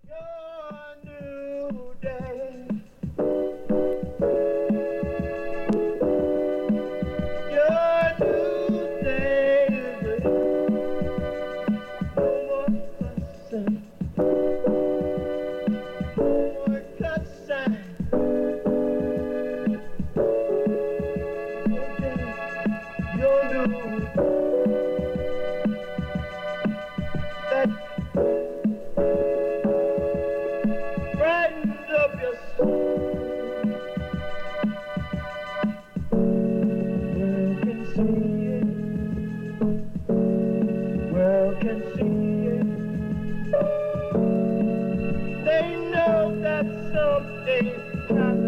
Your new day, your new day is no more fussing, no more cussing. Your new that brightens up your soul. World can see it, world can see it. They know that something's happening.